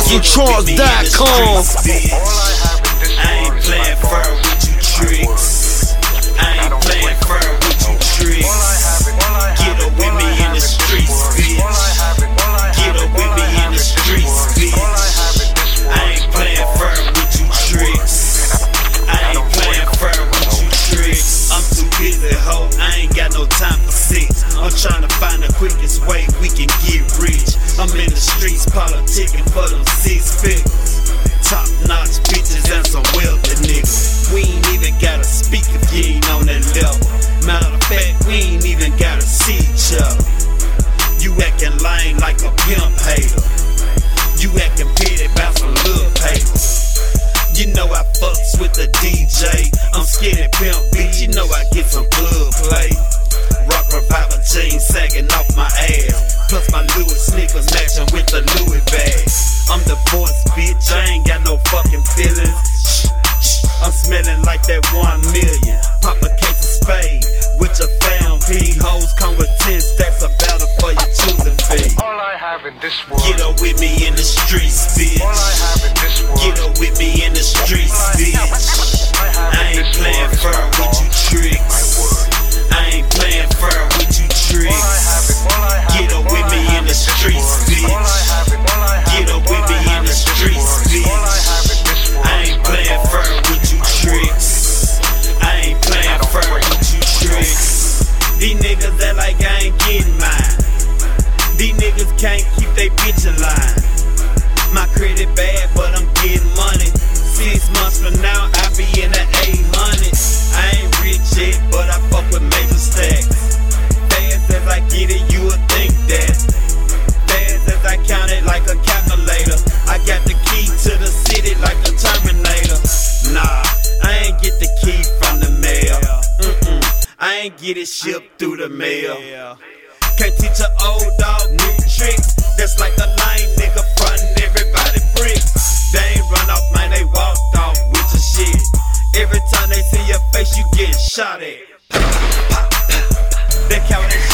HouseofCharles.com. I ain't playing fair with you tricks. I ain't playing fair with you tricks. Get up with me in the streets, bitch. Get up with me in the streets, bitch. I ain't playing fair with you tricks. I ain't playing fair with you tricks. I'm too busy, ho. I ain't got no time for sex. I'm trying to find the quickest way we can get rich. I'm in the streets politicking for them 6 figures. Top notch bitches and some wealthy niggas. We ain't even gotta speak if you ain't on that level. Matter of fact, we ain't even gotta see each other. You acting lame like a pimp hater. You acting petty about some little paper. You know I fucks with the DJ. I'm skinny pimp, bitch. You know I get some club play. Rock revival jeans sagging off my ass. Plus my Louis sneakers matching with the Louis bag. I'm the boss, bitch. I ain't got no fucking feelings. I'm smelling like that 1 million. Pop a case of Spade with your fam. P hoes come with 10 stacks of battle for your choosing fee. All I have in this world. Get up with me in the streets, bitch. All I have in this world. Get up with me in the streets, bitch. I ain't playing fair with you tricks. I ain't playing fair with you tricks. Get up with me in the streets, bitch. Get up with me in the streets, bitch. I ain't playing fair with you tricks. I ain't playing fair with you tricks. These niggas act like I ain't getting mine. These niggas can't keep they bitch in line. My credit bad, but I'm getting money. 6 months from now, I be in the 800s. I ain't rich yet, but I fuck with major stacks. Fast as I get it, you would think that. Fast as I count it like a calculator. I got the key to the city like a Terminator. Nah, I ain't get the key from the mail. I ain't get it shipped through the mail. Can't teach an old dog new tricks. That's like a lame nigga frontin' everybody bricks. They ain't run off, man, they walked off with your shit. Every time they see your face, you get shot at. Pop, pop, pop. They count